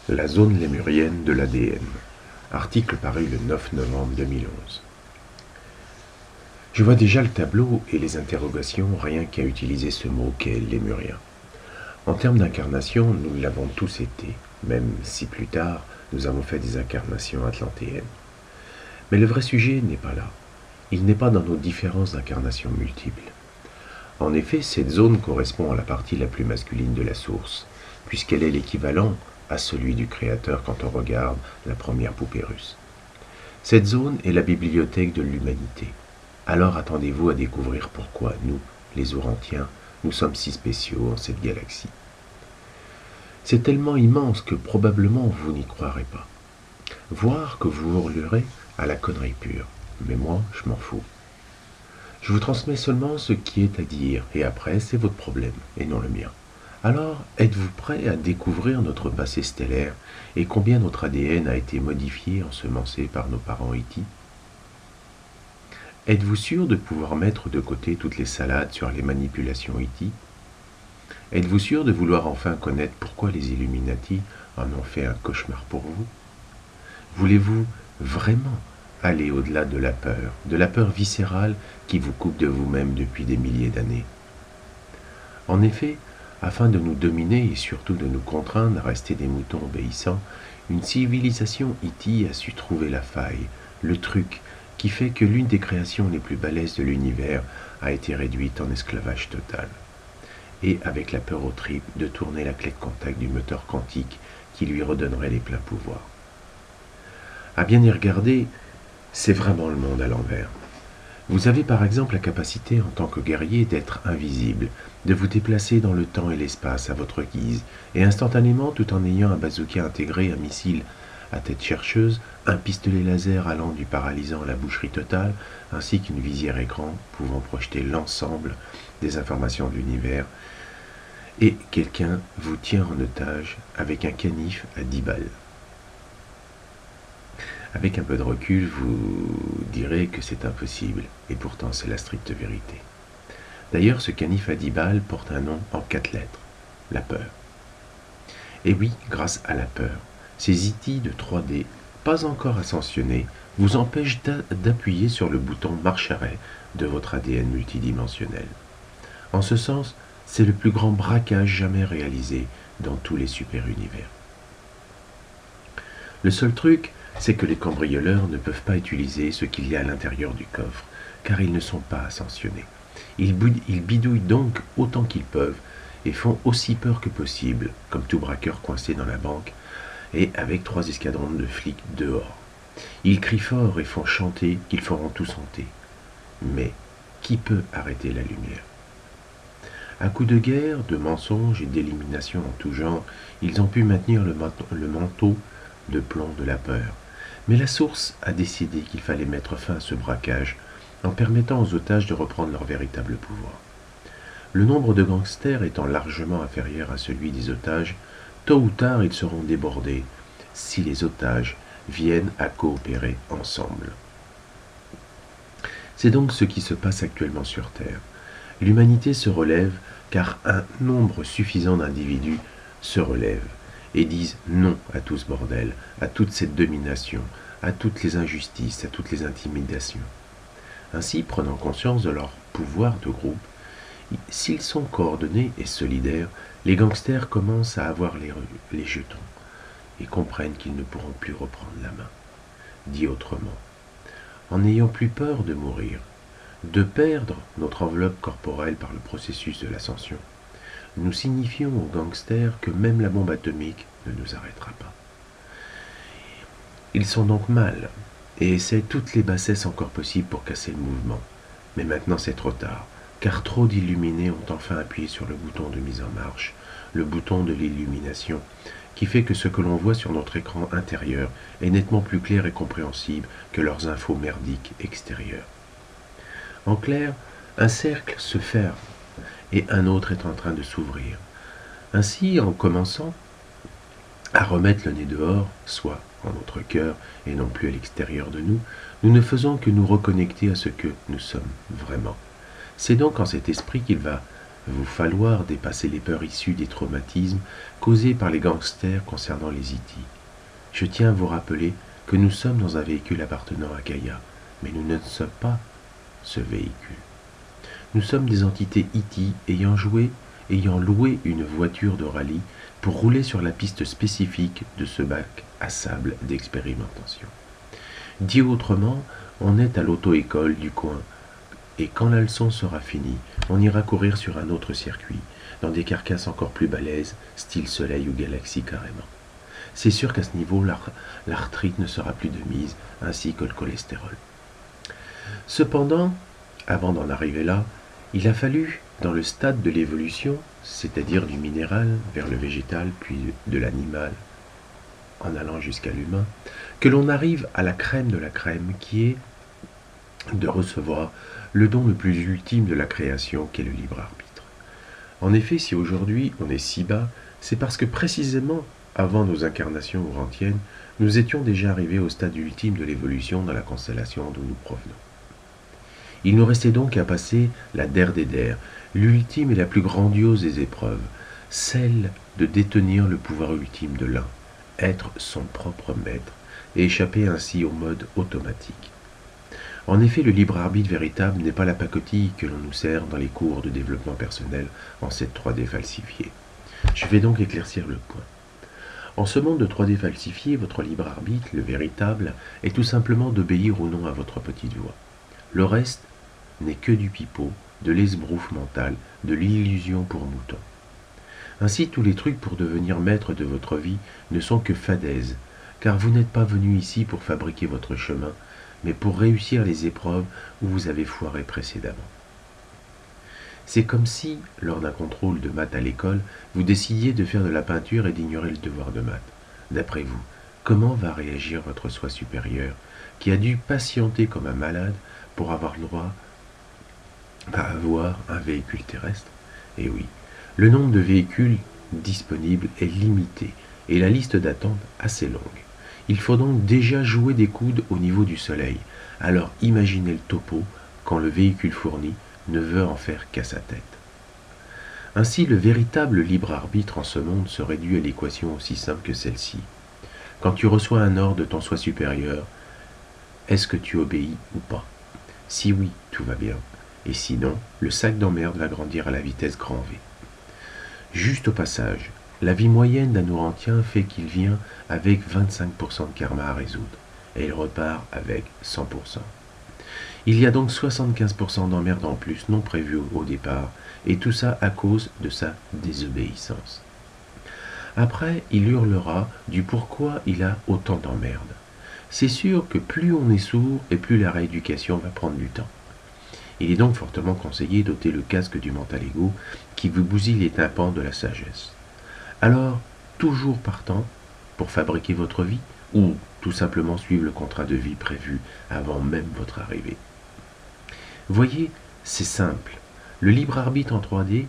La zone lémurienne de l'ADN. Article paru le 9 novembre 2011. Je vois déjà le tableau et les interrogations rien qu'à utiliser ce mot qu'est lémurien. En termes d'incarnation, nous l'avons tous été, même si plus tard, nous avons fait des incarnations atlantéennes. Mais le vrai sujet n'est pas là. Il n'est pas dans nos différences d'incarnation multiples. En effet, cette zone correspond à la partie la plus masculine de la source, puisqu'elle est l'équivalent à celui du créateur quand on regarde la première poupée russe. Cette zone est la bibliothèque de l'humanité. Alors attendez-vous à découvrir pourquoi nous, les Ourantiens, nous sommes si spéciaux en cette galaxie. C'est tellement immense que probablement vous n'y croirez pas. Voire que vous hurlerez à la connerie pure. Mais moi, je m'en fous. Je vous transmets seulement ce qui est à dire, et après, c'est votre problème, et non le mien. Alors, êtes-vous prêt à découvrir notre passé stellaire et combien notre ADN a été modifié, ensemencé par nos parents E.T. Êtes-vous sûr de pouvoir mettre de côté toutes les salades sur les manipulations E.T. Êtes-vous sûr de vouloir enfin connaître pourquoi les Illuminati en ont fait un cauchemar pour vous? Voulez-vous vraiment aller au-delà de la peur viscérale qui vous coupe de vous-même depuis des milliers d'années? En effet, afin de nous dominer et surtout de nous contraindre à rester des moutons obéissants, une civilisation E.T. a su trouver la faille, le truc qui fait que l'une des créations les plus balèzes de l'univers a été réduite en esclavage total. Et avec la peur aux tripes de tourner la clé de contact du moteur quantique qui lui redonnerait les pleins pouvoirs. À bien y regarder, c'est vraiment le monde à l'envers. Vous avez par exemple la capacité en tant que guerrier d'être invisible, de vous déplacer dans le temps et l'espace à votre guise, et instantanément tout en ayant un bazooka intégré, un missile à tête chercheuse, un pistolet laser allant du paralysant à la boucherie totale, ainsi qu'une visière écran pouvant projeter l'ensemble des informations de l'univers, et quelqu'un vous tient en otage avec un canif à 10 balles. Avec un peu de recul, vous direz que c'est impossible, et pourtant c'est la stricte vérité. D'ailleurs, ce canif à 10 balles porte un nom en 4 lettres, la peur. Et oui, grâce à la peur, ces E.T. de 3D, pas encore ascensionnés, vous empêchent d'appuyer sur le bouton marche-arrêt de votre ADN multidimensionnel. En ce sens, c'est le plus grand braquage jamais réalisé dans tous les super-univers. Le seul truc, c'est que les cambrioleurs ne peuvent pas utiliser ce qu'il y a à l'intérieur du coffre, car ils ne sont pas ascensionnés. Ils bidouillent donc autant qu'ils peuvent et font aussi peur que possible, comme tout braqueur coincé dans la banque, et avec 3 escadrons de flics dehors. Ils crient fort et font chanter qu'ils feront tout santé. Mais qui peut arrêter la lumière? À coups de guerre, de mensonges et d'élimination en tout genre, ils ont pu maintenir le manteau de plomb de la peur. Mais la source a décidé qu'il fallait mettre fin à ce braquage en permettant aux otages de reprendre leur véritable pouvoir. Le nombre de gangsters étant largement inférieur à celui des otages, tôt ou tard ils seront débordés si les otages viennent à coopérer ensemble. C'est donc ce qui se passe actuellement sur Terre. L'humanité se relève car un nombre suffisant d'individus se relèvent et disent non à tout ce bordel, à toute cette domination, à toutes les injustices, à toutes les intimidations. Ainsi, prenant conscience de leur pouvoir de groupe, s'ils sont coordonnés et solidaires, les gangsters commencent à avoir les jetons et comprennent qu'ils ne pourront plus reprendre la main. Dit autrement, en n'ayant plus peur de mourir, de perdre notre enveloppe corporelle par le processus de l'ascension, nous signifions aux gangsters que même la bombe atomique ne nous arrêtera pas. Ils sont donc mal et essaient toutes les bassesses encore possibles pour casser le mouvement. Mais maintenant c'est trop tard, car trop d'illuminés ont enfin appuyé sur le bouton de mise en marche, le bouton de l'illumination, qui fait que ce que l'on voit sur notre écran intérieur est nettement plus clair et compréhensible que leurs infos merdiques extérieures. En clair, un cercle se ferme et un autre est en train de s'ouvrir. Ainsi, en commençant à remettre le nez dehors, soit en notre cœur et non plus à l'extérieur de nous, nous ne faisons que nous reconnecter à ce que nous sommes vraiment. C'est donc en cet esprit qu'il va vous falloir dépasser les peurs issues des traumatismes causés par les gangsters concernant les E.T. Je tiens à vous rappeler que nous sommes dans un véhicule appartenant à Gaïa, mais nous ne sommes pas ce véhicule. Nous sommes des entités E.T. ayant loué une voiture de rallye pour rouler sur la piste spécifique de ce bac à sable d'expérimentation. Dit autrement, on est à l'auto-école du coin, et quand la leçon sera finie, on ira courir sur un autre circuit, dans des carcasses encore plus balèzes, style Soleil ou Galaxie carrément. C'est sûr qu'à ce niveau, l'arthrite ne sera plus de mise, ainsi que le cholestérol. Cependant, avant d'en arriver là, il a fallu, dans le stade de l'évolution, c'est-à-dire du minéral vers le végétal, puis de l'animal, en allant jusqu'à l'humain, que l'on arrive à la crème de la crème, qui est de recevoir le don le plus ultime de la création, qu'est le libre arbitre. En effet, si aujourd'hui on est si bas, c'est parce que précisément avant nos incarnations ourantiennes, nous étions déjà arrivés au stade ultime de l'évolution dans la constellation d'où nous provenons. Il nous restait donc à passer la der des der, l'ultime et la plus grandiose des épreuves, celle de détenir le pouvoir ultime de l'un, être son propre maître, et échapper ainsi au mode automatique. En effet, le libre arbitre véritable n'est pas la pacotille que l'on nous sert dans les cours de développement personnel en cette 3D falsifiée. Je vais donc éclaircir le point. En ce monde de 3D falsifié, votre libre arbitre, le véritable, est tout simplement d'obéir ou non à votre petite voix. Le reste n'est que du pipeau, de l'esbrouf mental, de l'illusion pour mouton. Ainsi, tous les trucs pour devenir maître de votre vie ne sont que fadaises, car vous n'êtes pas venu ici pour fabriquer votre chemin, mais pour réussir les épreuves où vous avez foiré précédemment. C'est comme si, lors d'un contrôle de maths à l'école, vous décidiez de faire de la peinture et d'ignorer le devoir de maths. D'après vous, comment va réagir votre soi supérieur, qui a dû patienter comme un malade pour avoir le droit à avoir un véhicule terrestre? Et oui, le nombre de véhicules disponibles est limité et la liste d'attente assez longue. Il faut donc déjà jouer des coudes au niveau du soleil. Alors imaginez le topo quand le véhicule fourni ne veut en faire qu'à sa tête. Ainsi, le véritable libre arbitre en ce monde se réduit à l'équation aussi simple que celle-ci. Quand tu reçois un ordre de ton soi supérieur, est-ce que tu obéis ou pas? Si oui, tout va bien. Et sinon, le sac d'emmerde va grandir à la vitesse grand V. Juste au passage, la vie moyenne d'un Ourantien fait qu'il vient avec 25% de karma à résoudre, et il repart avec 100%. Il y a donc 75% d'emmerde en plus non prévues au départ, et tout ça à cause de sa désobéissance. Après, il hurlera du pourquoi il a autant d'emmerde. C'est sûr que plus on est sourd et plus la rééducation va prendre du temps. Il est donc fortement conseillé d'ôter le casque du mental ego qui vous bousille les tympans de la sagesse. Alors, toujours partant pour fabriquer votre vie ou tout simplement suivre le contrat de vie prévu avant même votre arrivée. Voyez, c'est simple. Le libre arbitre en 3D,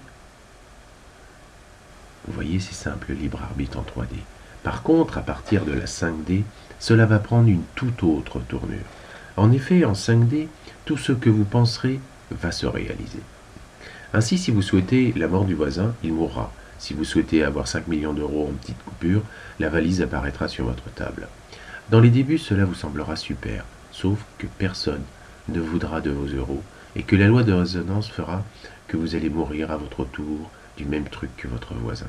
vous voyez, c'est simple, le libre arbitre en 3D. Par contre, à partir de la 5D, cela va prendre une toute autre tournure. En effet, en 5D, tout ce que vous penserez va se réaliser. Ainsi, si vous souhaitez la mort du voisin, il mourra. Si vous souhaitez avoir 5 millions d'euros en petite coupure, la valise apparaîtra sur votre table. Dans les débuts, cela vous semblera super, sauf que personne ne voudra de vos euros et que la loi de résonance fera que vous allez mourir à votre tour du même truc que votre voisin.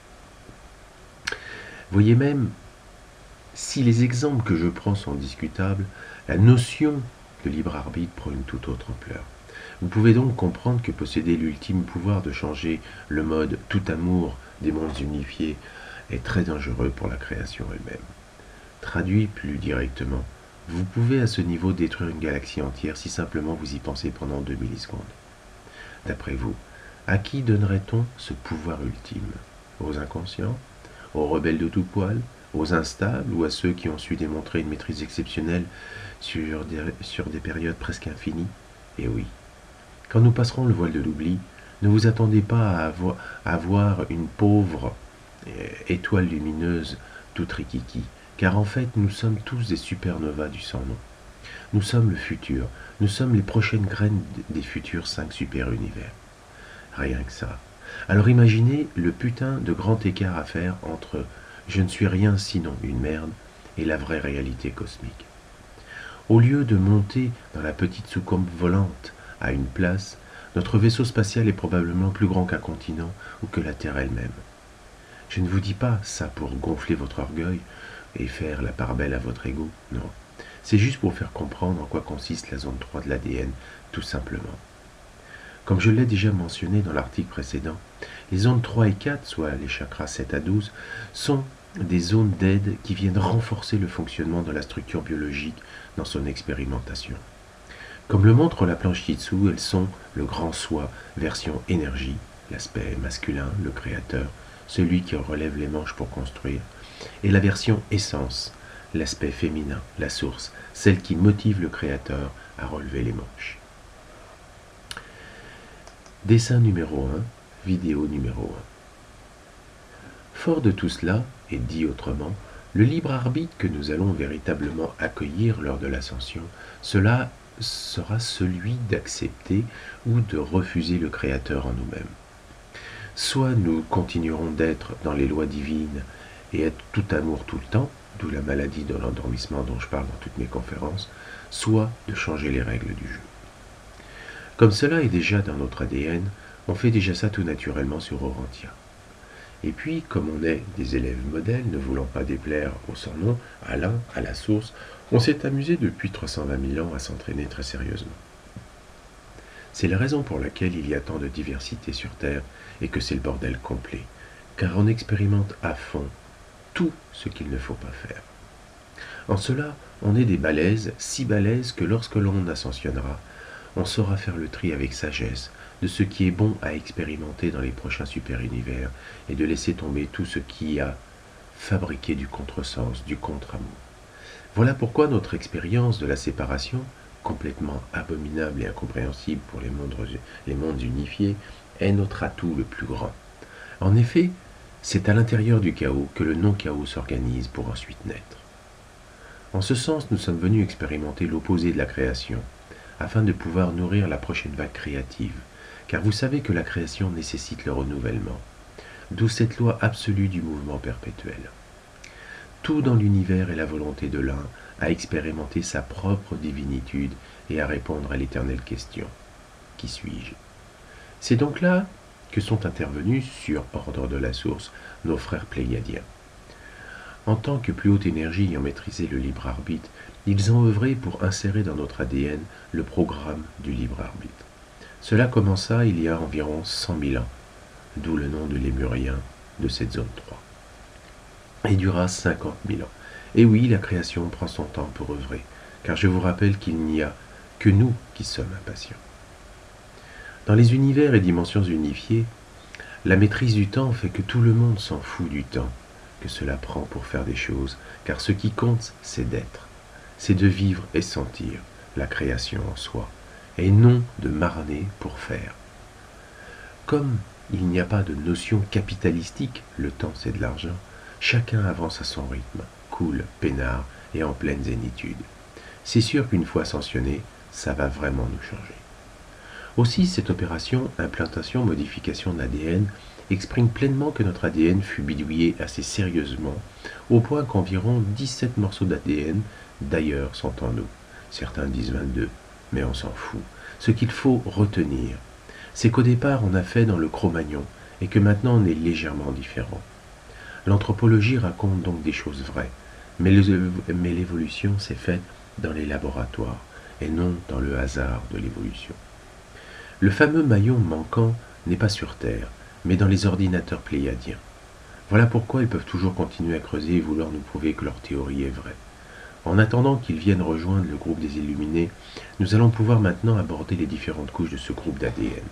Voyez même, si les exemples que je prends sont discutables, la notion de libre arbitre prend une toute autre ampleur. Vous pouvez donc comprendre que posséder l'ultime pouvoir de changer le mode tout amour des mondes unifiés est très dangereux pour la création elle-même. Traduit plus directement, vous pouvez à ce niveau détruire une galaxie entière si simplement vous y pensez pendant 2 millisecondes. D'après vous, à qui donnerait-on ce pouvoir ultime? Aux inconscients? Aux rebelles de tout poil? Aux instables ou à ceux qui ont su démontrer une maîtrise exceptionnelle sur des périodes presque infinies? Et oui, quand nous passerons le voile de l'oubli, ne vous attendez pas à voir une pauvre étoile lumineuse toute rikiki, car en fait nous sommes tous des supernovas du sans-nom. Nous sommes le futur, nous sommes les prochaines graines des futurs 5 super-univers. Rien que ça. Alors imaginez le putain de grand écart à faire entre je ne suis rien sinon une merde et la vraie réalité cosmique. Au lieu de monter dans la petite soucoupe volante à une place, notre vaisseau spatial est probablement plus grand qu'un continent ou que la Terre elle-même. Je ne vous dis pas ça pour gonfler votre orgueil et faire la part belle à votre ego, non. C'est juste pour faire comprendre en quoi consiste la zone 3 de l'ADN, tout simplement. Comme je l'ai déjà mentionné dans l'article précédent, les zones 3 et 4, soit les chakras 7 à 12, sont des zones d'aide qui viennent renforcer le fonctionnement de la structure biologique dans son expérimentation. Comme le montre la planche Jitsu, elles sont le grand soi, version énergie, l'aspect masculin, le créateur, celui qui relève les manches pour construire, et la version essence, l'aspect féminin, la source, celle qui motive le créateur à relever les manches. Dessin numéro 1, vidéo numéro 1. Fort de tout cela, et dit autrement, le libre arbitre que nous allons véritablement accueillir lors de l'ascension, cela sera celui d'accepter ou de refuser le Créateur en nous-mêmes. Soit nous continuerons d'être dans les lois divines et être tout amour tout le temps, d'où la maladie de l'endormissement dont je parle dans toutes mes conférences, soit de changer les règles du jeu. Comme cela est déjà dans notre ADN, on fait déjà ça tout naturellement sur Aurantia. Et puis, comme on est des élèves modèles, ne voulant pas déplaire au sans nom, à l'un, à la source, on s'est amusé depuis 320 000 ans à s'entraîner très sérieusement. C'est la raison pour laquelle il y a tant de diversité sur Terre et que c'est le bordel complet, car on expérimente à fond tout ce qu'il ne faut pas faire. En cela, on est des balèzes, si balèzes que lorsque l'on ascensionnera, on saura faire le tri avec sagesse de ce qui est bon à expérimenter dans les prochains super-univers et de laisser tomber tout ce qui a fabriqué du contresens, du contre-amour. Voilà pourquoi notre expérience de la séparation, complètement abominable et incompréhensible pour les mondes unifiés, est notre atout le plus grand. En effet, c'est à l'intérieur du chaos que le non-chaos s'organise pour ensuite naître. En ce sens, nous sommes venus expérimenter l'opposé de la création, afin de pouvoir nourrir la prochaine vague créative, car vous savez que la création nécessite le renouvellement, d'où cette loi absolue du mouvement perpétuel. Tout dans l'univers est la volonté de l'un à expérimenter sa propre divinitude et à répondre à l'éternelle question « Qui suis-je » C'est donc là que sont intervenus, sur ordre de la source, nos frères pléiadiens. En tant que plus haute énergie ayant maîtrisé le libre arbitre, ils ont œuvré pour insérer dans notre ADN le programme du libre arbitre. Cela commença il y a environ 100 000 ans, d'où le nom de Lémurien de cette zone 3, et dura 50 000 ans. Et oui, la création prend son temps pour œuvrer, car je vous rappelle qu'il n'y a que nous qui sommes impatients. Dans les univers et dimensions unifiées, la maîtrise du temps fait que tout le monde s'en fout du temps que cela prend pour faire des choses, car ce qui compte, c'est d'être, c'est de vivre et sentir la création en soi, et non de marner pour faire. Comme il n'y a pas de notion capitalistique, le temps c'est de l'argent, chacun avance à son rythme, cool, peinard et en pleine zénitude. C'est sûr qu'une fois ascensionné, ça va vraiment nous changer. Aussi, cette opération, implantation, modification de l'ADN, exprime pleinement que notre ADN fut bidouillé assez sérieusement, au point qu'environ 17 morceaux d'ADN, d'ailleurs, sont en nous. Certains disent 22, mais on s'en fout. Ce qu'il faut retenir, c'est qu'au départ, on a fait dans le Cro-Magnon, et que maintenant on est légèrement différent. L'anthropologie raconte donc des choses vraies, mais l'évolution s'est faite dans les laboratoires, et non dans le hasard de l'évolution. Le fameux maillon manquant n'est pas sur Terre, mais dans les ordinateurs pléiadiens. Voilà pourquoi ils peuvent toujours continuer à creuser et vouloir nous prouver que leur théorie est vraie. En attendant qu'ils viennent rejoindre le groupe des Illuminés, nous allons pouvoir maintenant aborder les différentes couches de ce groupe d'ADN.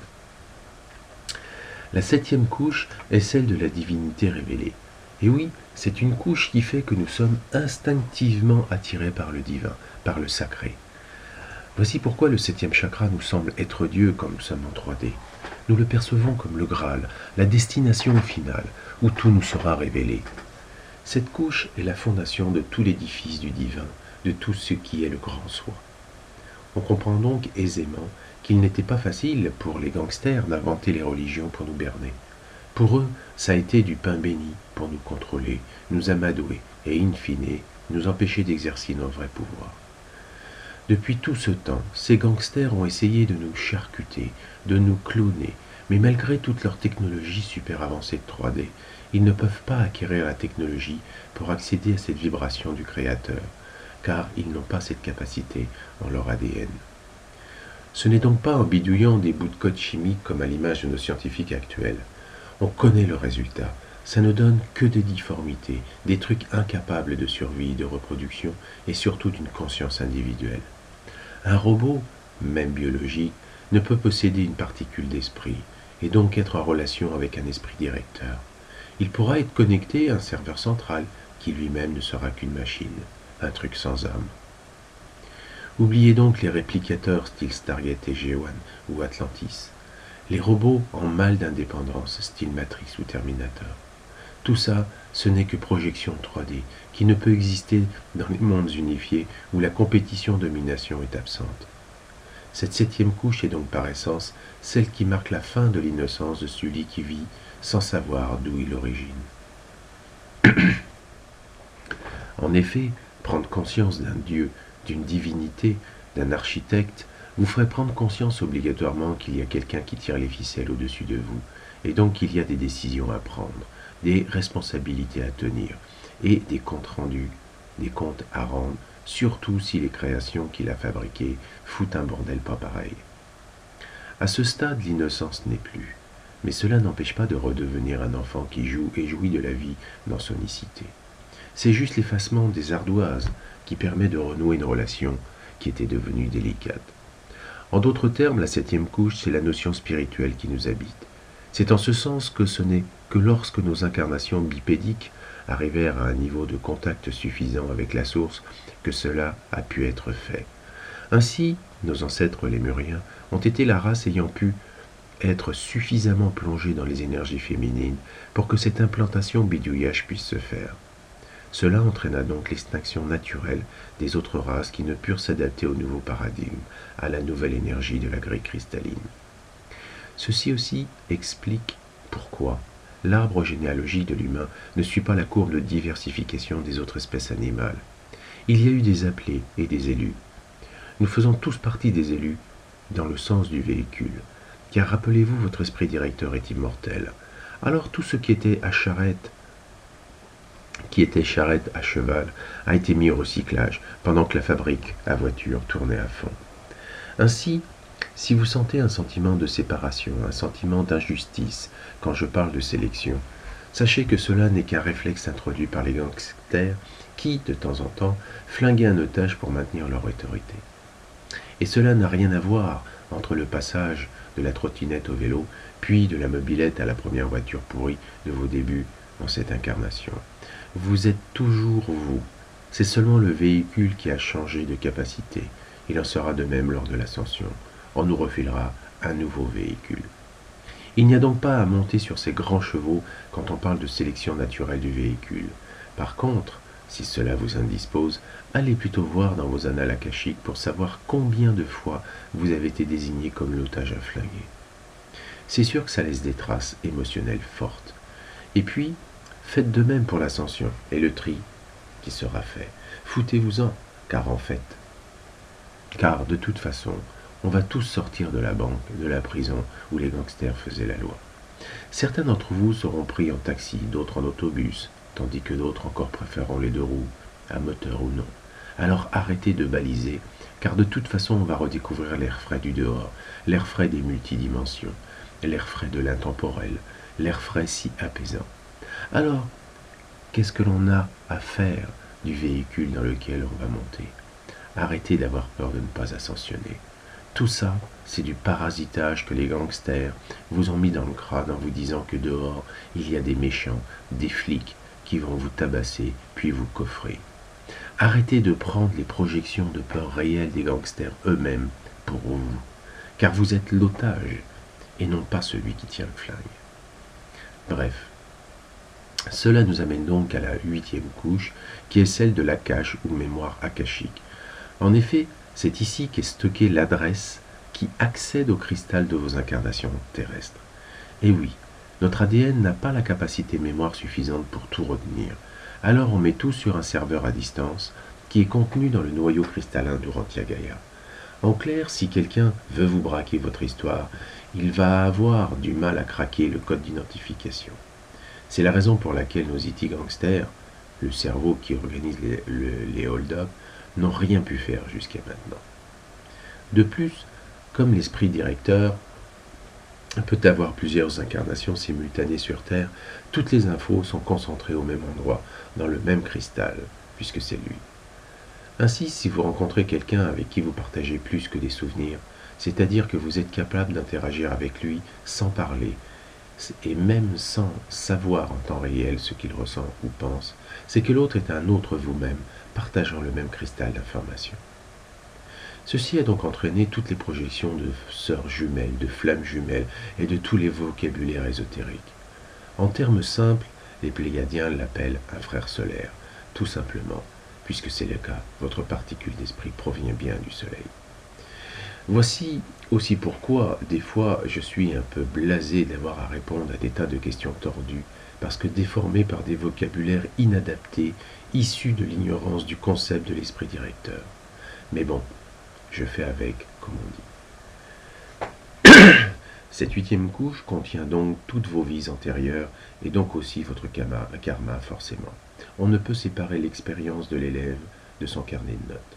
La 7e couche est celle de la divinité révélée. Et oui, c'est une couche qui fait que nous sommes instinctivement attirés par le divin, par le sacré. Voici pourquoi le 7e chakra nous semble être Dieu comme nous sommes en 3D. Nous le percevons comme le Graal, la destination finale, où tout nous sera révélé. Cette couche est la fondation de tout l'édifice du divin, de tout ce qui est le grand soi. On comprend donc aisément qu'il n'était pas facile pour les gangsters d'inventer les religions pour nous berner. Pour eux, ça a été du pain béni pour nous contrôler, nous amadouer et, in fine, nous empêcher d'exercer nos vrais pouvoirs. Depuis tout ce temps, ces gangsters ont essayé de nous charcuter, de nous cloner, mais malgré toute leur technologie super avancée de 3D, ils ne peuvent pas acquérir la technologie pour accéder à cette vibration du Créateur, car ils n'ont pas cette capacité en leur ADN. Ce n'est donc pas en bidouillant des bouts de code chimiques comme à l'image de nos scientifiques actuels. On connaît le résultat. Ça ne donne que des difformités, des trucs incapables de survie, de reproduction et surtout d'une conscience individuelle. Un robot, même biologique, ne peut posséder une particule d'esprit et donc être en relation avec un esprit directeur. Il pourra être connecté à un serveur central qui lui-même ne sera qu'une machine, un truc sans âme. Oubliez donc les réplicateurs style Stargate et G1 ou Atlantis, les robots en mal d'indépendance style Matrix ou Terminator. Tout ça, ce n'est que projection 3D qui ne peut exister dans les mondes unifiés où la compétition-domination est absente. Cette septième couche est donc par essence celle qui marque la fin de l'innocence de celui qui vit sans savoir d'où il origine. En effet, prendre conscience d'un Dieu, d'une divinité, d'un architecte, vous ferait prendre conscience obligatoirement qu'il y a quelqu'un qui tire les ficelles au-dessus de vous, et donc qu'il y a des décisions à prendre, des responsabilités à tenir, et des comptes rendus, des comptes à rendre, surtout si les créations qu'il a fabriquées foutent un bordel pas pareil. À ce stade, l'innocence n'est plus, mais cela n'empêche pas de redevenir un enfant qui joue et jouit de la vie dans son icité. C'est juste l'effacement des ardoises qui permet de renouer une relation qui était devenue délicate. En d'autres termes, la septième couche, c'est la notion spirituelle qui nous habite. C'est en ce sens que ce n'est que lorsque nos incarnations bipédiques arrivèrent à un niveau de contact suffisant avec la source que cela a pu être fait. Ainsi, nos ancêtres lémuriens ont été la race ayant pu être suffisamment plongée dans les énergies féminines pour que cette implantation bidouillage puisse se faire. Cela entraîna donc l'extinction naturelle des autres races qui ne purent s'adapter au nouveau paradigme, à la nouvelle énergie de la grille cristalline. Ceci aussi explique pourquoi l'arbre généalogique de l'humain ne suit pas la courbe de diversification des autres espèces animales. Il y a eu des appelés et des élus. Nous faisons tous partie des élus dans le sens du véhicule, car rappelez-vous, votre esprit directeur est immortel. Alors tout ce qui était charrette à cheval, a été mis au recyclage, pendant que la fabrique à voiture tournait à fond. Ainsi, si vous sentez un sentiment de séparation, un sentiment d'injustice, quand je parle de sélection, sachez que cela n'est qu'un réflexe introduit par les gangsters qui, de temps en temps, flinguaient un otage pour maintenir leur autorité. Et cela n'a rien à voir entre le passage de la trottinette au vélo, puis de la mobilette à la première voiture pourrie de vos débuts dans cette incarnation. Vous êtes toujours vous. C'est seulement le véhicule qui a changé de capacité. Il en sera de même lors de l'ascension. On nous refilera un nouveau véhicule. Il n'y a donc pas à monter sur ces grands chevaux quand on parle de sélection naturelle du véhicule. Par contre, si cela vous indispose, allez plutôt voir dans vos annales akashiques pour savoir combien de fois vous avez été désigné comme l'otage à flinguer. C'est sûr que ça laisse des traces émotionnelles fortes. Et puis, faites de même pour l'ascension et le tri qui sera fait. Foutez-vous-en, car de toute façon, on va tous sortir de la banque, de la prison où les gangsters faisaient la loi. Certains d'entre vous seront pris en taxi, d'autres en autobus, tandis que d'autres encore préféreront les deux roues, à moteur ou non. Alors arrêtez de baliser, car de toute façon on va redécouvrir l'air frais du dehors, l'air frais des multidimensions, l'air frais de l'intemporel, l'air frais si apaisant. Alors, qu'est-ce que l'on a à faire du véhicule dans lequel on va monter? Arrêtez d'avoir peur de ne pas ascensionner. Tout ça, c'est du parasitage que les gangsters vous ont mis dans le crâne en vous disant que dehors, il y a des méchants, des flics qui vont vous tabasser puis vous coffrer. Arrêtez de prendre les projections de peur réelles des gangsters eux-mêmes pour vous, car vous êtes l'otage et non pas celui qui tient le flingue. Bref, cela nous amène donc à la 8e couche, qui est celle de l'akash ou mémoire akashique. En effet, C'est ici qu'est stockée l'adresse qui accède au cristal de vos incarnations terrestres. Et oui, notre ADN n'a pas la capacité mémoire suffisante pour tout retenir. Alors on met tout sur un serveur à distance qui est contenu dans le noyau cristallin d'Urantia Gaia. En clair, si quelqu'un veut vous braquer votre histoire, il va avoir du mal à craquer le code d'identification. C'est la raison pour laquelle nos IT gangsters, le cerveau qui organise les hold-up, n'ont rien pu faire jusqu'à maintenant. De plus, comme l'esprit directeur peut avoir plusieurs incarnations simultanées sur Terre, toutes les infos sont concentrées au même endroit, dans le même cristal, puisque c'est lui. Ainsi, si vous rencontrez quelqu'un avec qui vous partagez plus que des souvenirs, c'est-à-dire que vous êtes capable d'interagir avec lui sans parler, et même sans savoir en temps réel ce qu'il ressent ou pense, c'est que l'autre est un autre vous-même, partageant le même cristal d'information. Ceci a donc entraîné toutes les projections de sœurs jumelles, de flammes jumelles et de tous les vocabulaires ésotériques. En termes simples, les Pléiadiens l'appellent un frère solaire, tout simplement, puisque c'est le cas, votre particule d'esprit provient bien du Soleil. Voici aussi pourquoi, des fois, je suis un peu blasé d'avoir à répondre à des tas de questions tordues, parce que déformées par des vocabulaires inadaptés, issus de l'ignorance du concept de l'esprit directeur. Mais bon, je fais avec, comme on dit. Cette 8e couche contient donc toutes vos vies antérieures, et donc aussi votre karma, forcément. On ne peut séparer l'expérience de l'élève de son carnet de notes.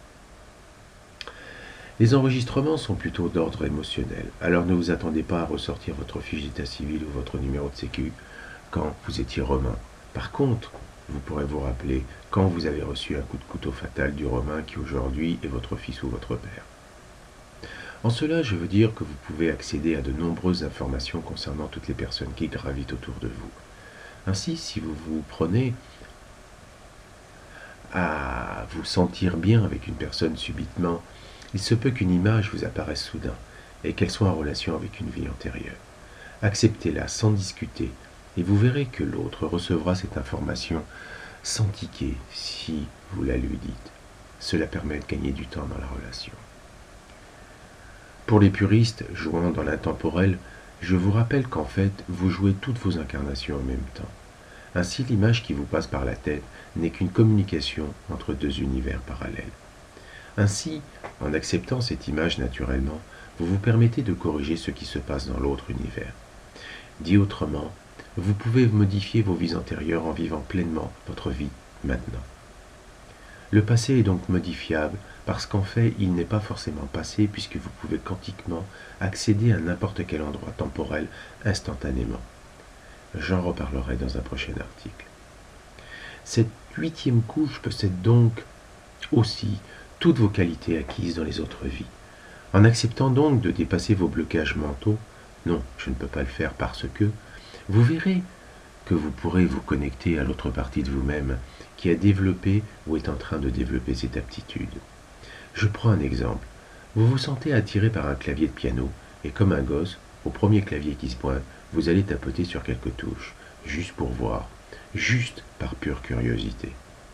Les enregistrements sont plutôt d'ordre émotionnel, alors ne vous attendez pas à ressortir votre fiche d'état civil ou votre numéro de sécu quand vous étiez romain. Par contre, vous pourrez vous rappeler quand vous avez reçu un coup de couteau fatal du romain qui aujourd'hui est votre fils ou votre père. En cela, je veux dire que vous pouvez accéder à de nombreuses informations concernant toutes les personnes qui gravitent autour de vous. Ainsi, si vous vous prenez à vous sentir bien avec une personne subitement, il se peut qu'une image vous apparaisse soudain et qu'elle soit en relation avec une vie antérieure. Acceptez-la sans discuter et vous verrez que l'autre recevra cette information sans tiquer si vous la lui dites. Cela permet de gagner du temps dans la relation. Pour les puristes jouant dans l'intemporel, je vous rappelle qu'en fait, vous jouez toutes vos incarnations en même temps. Ainsi, l'image qui vous passe par la tête n'est qu'une communication entre deux univers parallèles. Ainsi, en acceptant cette image naturellement, vous vous permettez de corriger ce qui se passe dans l'autre univers. Dit autrement, vous pouvez modifier vos vies antérieures en vivant pleinement votre vie maintenant. Le passé est donc modifiable parce qu'en fait, il n'est pas forcément passé puisque vous pouvez quantiquement accéder à n'importe quel endroit temporel instantanément. J'en reparlerai dans un prochain article. Cette 8e couche possède donc aussi toutes vos qualités acquises dans les autres vies. En acceptant donc de dépasser vos blocages mentaux, non, je ne peux pas le faire parce que, vous verrez que vous pourrez vous connecter à l'autre partie de vous-même qui a développé ou est en train de développer cette aptitude. Je prends un exemple. Vous vous sentez attiré par un clavier de piano et comme un gosse, au premier clavier qui se pointe, vous allez tapoter sur quelques touches, juste pour voir, juste par pure curiosité.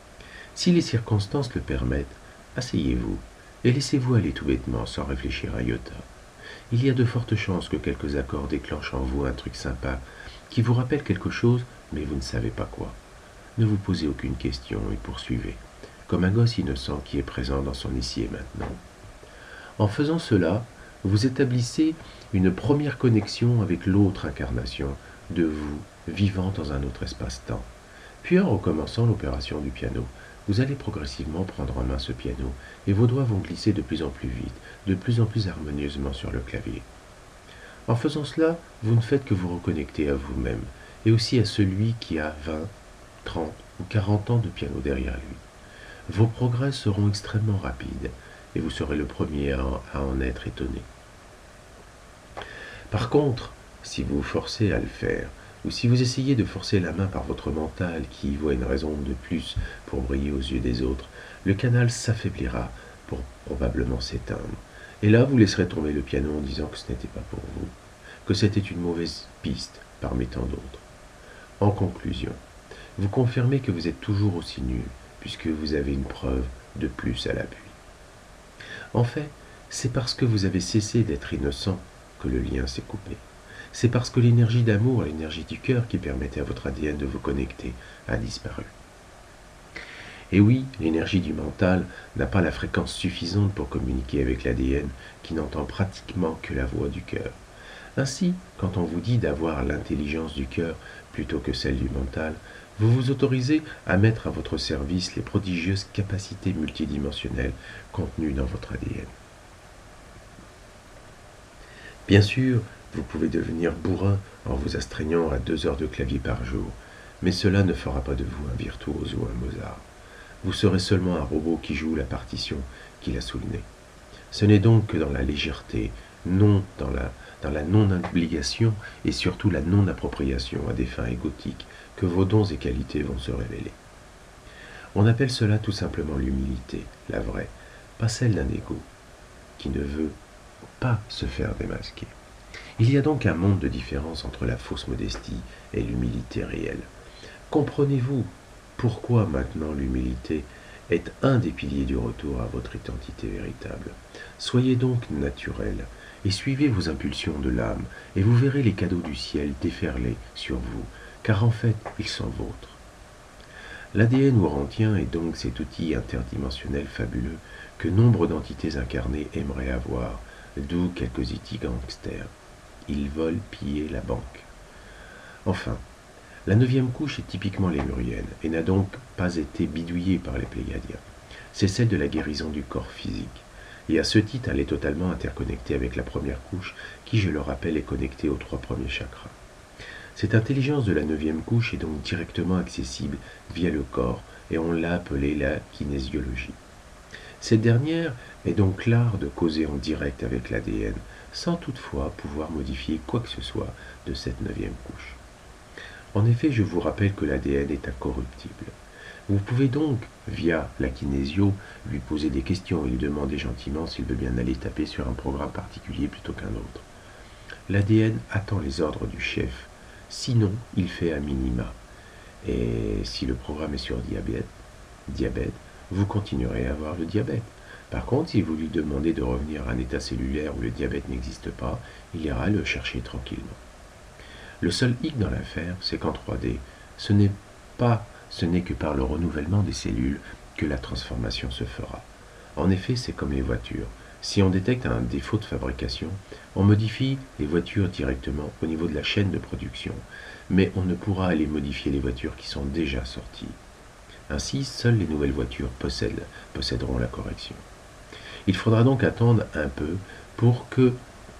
Si les circonstances le permettent, asseyez-vous et laissez-vous aller tout bêtement sans réfléchir à iota. Il y a de fortes chances que quelques accords déclenchent en vous un truc sympa qui vous rappelle quelque chose, mais vous ne savez pas quoi. Ne vous posez aucune question et poursuivez, comme un gosse innocent qui est présent dans son ici et maintenant. En faisant cela, vous établissez une première connexion avec l'autre incarnation de vous, vivant dans un autre espace-temps. Puis en recommençant l'opération du piano, vous allez progressivement prendre en main ce piano et vos doigts vont glisser de plus en plus vite, de plus en plus harmonieusement sur le clavier. En faisant cela, vous ne faites que vous reconnecter à vous-même et aussi à celui qui a 20, 30 ou 40 ans de piano derrière lui. Vos progrès seront extrêmement rapides et vous serez le premier à en être étonné. Par contre, si vous vous forcez à le faire, ou si vous essayez de forcer la main par votre mental qui y voit une raison de plus pour briller aux yeux des autres, le canal s'affaiblira pour probablement s'éteindre. Et là, vous laisserez tomber le piano en disant que ce n'était pas pour vous, que c'était une mauvaise piste parmi tant d'autres. En conclusion, vous confirmez que vous êtes toujours aussi nul, puisque vous avez une preuve de plus à l'appui. En fait, c'est parce que vous avez cessé d'être innocent que le lien s'est coupé. C'est parce que l'énergie d'amour, l'énergie du cœur qui permettait à votre ADN de vous connecter a disparu. Et oui, l'énergie du mental n'a pas la fréquence suffisante pour communiquer avec l'ADN qui n'entend pratiquement que la voix du cœur. Ainsi, quand on vous dit d'avoir l'intelligence du cœur plutôt que celle du mental, vous vous autorisez à mettre à votre service les prodigieuses capacités multidimensionnelles contenues dans votre ADN. Bien sûr, vous pouvez devenir bourrin en vous astreignant à 2 heures de clavier par jour, mais cela ne fera pas de vous un virtuose ou un Mozart. Vous serez seulement un robot qui joue la partition qu'il a sous le nez. Ce n'est donc que dans la légèreté, non dans la non-obligation et surtout la non-appropriation à des fins égotiques que vos dons et qualités vont se révéler. On appelle cela tout simplement l'humilité, la vraie, pas celle d'un égo, qui ne veut pas se faire démasquer. Il y a donc un monde de différence entre la fausse modestie et l'humilité réelle. Comprenez-vous pourquoi maintenant l'humilité est un des piliers du retour à votre identité véritable. Soyez donc naturel et suivez vos impulsions de l'âme et vous verrez les cadeaux du ciel déferler sur vous, car en fait ils sont vôtres. L'ADN ourantien est donc cet outil interdimensionnel fabuleux que nombre d'entités incarnées aimeraient avoir, d'où quelques E.T. gangsters. Ils veulent piller la banque. Enfin, la 9e couche est typiquement lémurienne et n'a donc pas été bidouillée par les Pléiadiens. C'est celle de la guérison du corps physique. Et à ce titre, elle est totalement interconnectée avec la première couche qui, je le rappelle, est connectée aux 3 premiers chakras. Cette intelligence de la 9e couche est donc directement accessible via le corps et on l'a appelée la kinésiologie. Cette dernière est donc l'art de causer en direct avec l'ADN sans toutefois pouvoir modifier quoi que ce soit de cette 9e couche. En effet, je vous rappelle que l'ADN est incorruptible. Vous pouvez donc, via la kinésio, lui poser des questions et lui demander gentiment s'il veut bien aller taper sur un programme particulier plutôt qu'un autre. L'ADN attend les ordres du chef, sinon il fait à minima. Et si le programme est sur diabète, vous continuerez à avoir le diabète. Par contre, si vous lui demandez de revenir à un état cellulaire où le diabète n'existe pas, il ira le chercher tranquillement. Le seul hic dans l'affaire, c'est qu'en 3D, ce n'est que par le renouvellement des cellules que la transformation se fera. En effet, c'est comme les voitures. Si on détecte un défaut de fabrication, on modifie les voitures directement au niveau de la chaîne de production, mais on ne pourra aller modifier les voitures qui sont déjà sorties. Ainsi, seules les nouvelles voitures posséderont la correction. Il faudra donc attendre un peu pour que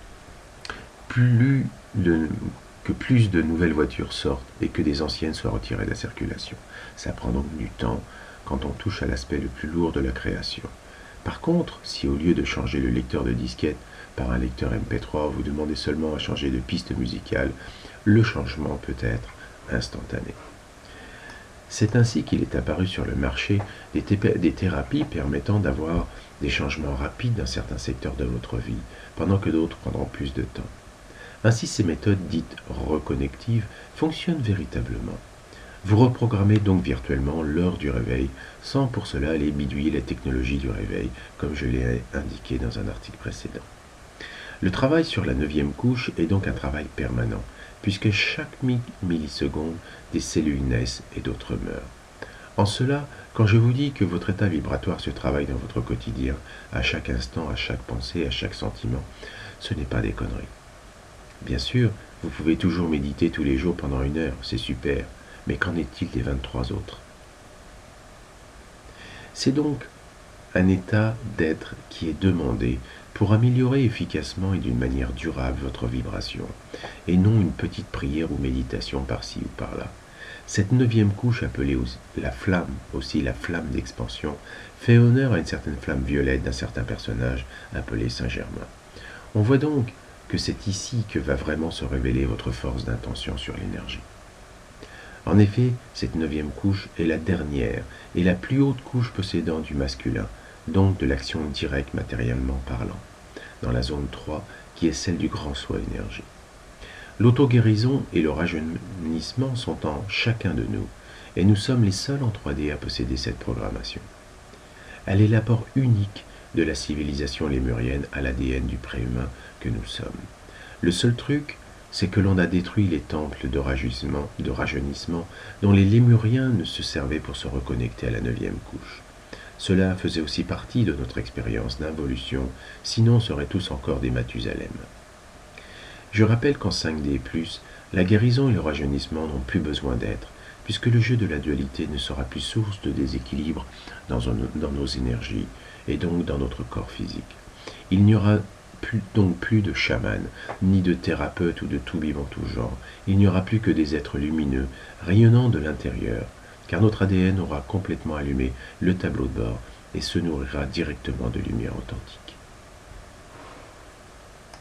plus de nouvelles voitures sortent et que des anciennes soient retirées de la circulation. Ça prend donc du temps quand on touche à l'aspect le plus lourd de la création. Par contre, si au lieu de changer le lecteur de disquette par un lecteur MP3, vous demandez seulement à changer de piste musicale, le changement peut être instantané. C'est ainsi qu'il est apparu sur le marché des thérapies permettant d'avoir des changements rapides dans certains secteurs de votre vie, pendant que d'autres prendront plus de temps. Ainsi, ces méthodes dites reconnectives fonctionnent véritablement. Vous reprogrammez donc virtuellement l'heure du réveil, sans pour cela aller bidouiller la technologie du réveil, comme je l'ai indiqué dans un article précédent. Le travail sur la 9e couche est donc un travail permanent, puisque chaque milliseconde, des cellules naissent et d'autres meurent. En cela, quand je vous dis que votre état vibratoire se travaille dans votre quotidien, à chaque instant, à chaque pensée, à chaque sentiment, ce n'est pas des conneries. Bien sûr, vous pouvez toujours méditer tous les jours pendant 1 heure, c'est super, mais qu'en est-il des 23 autres? C'est donc un état d'être qui est demandé pour améliorer efficacement et d'une manière durable votre vibration, et non une petite prière ou méditation par-ci ou par-là. Cette 9e couche appelée la flamme, aussi la flamme d'expansion, fait honneur à une certaine flamme violette d'un certain personnage appelé Saint-Germain. On voit donc que c'est ici que va vraiment se révéler votre force d'intention sur l'énergie. En effet, cette 9e couche est la dernière et la plus haute couche possédant du masculin, donc de l'action directe matériellement parlant, dans la zone 3 qui est celle du grand soi énergie. L'auto-guérison et le rajeunissement sont en chacun de nous, et nous sommes les seuls en 3D à posséder cette programmation. Elle est l'apport unique de la civilisation lémurienne à l'ADN du préhumain que nous sommes. Le seul truc, c'est que l'on a détruit les temples de rajeunissement dont les lémuriens ne se servaient pour se reconnecter à la 9e couche. Cela faisait aussi partie de notre expérience d'involution, sinon on serait tous encore des Mathusalem. Je rappelle qu'en 5D+, la guérison et le rajeunissement n'ont plus besoin d'être, puisque le jeu de la dualité ne sera plus source de déséquilibre dans nos énergies, et donc dans notre corps physique. Il n'y aura donc plus de chamans, ni de thérapeutes ou de toubibs en tout genre. Il n'y aura plus que des êtres lumineux, rayonnant de l'intérieur, car notre ADN aura complètement allumé le tableau de bord et se nourrira directement de lumière authentique.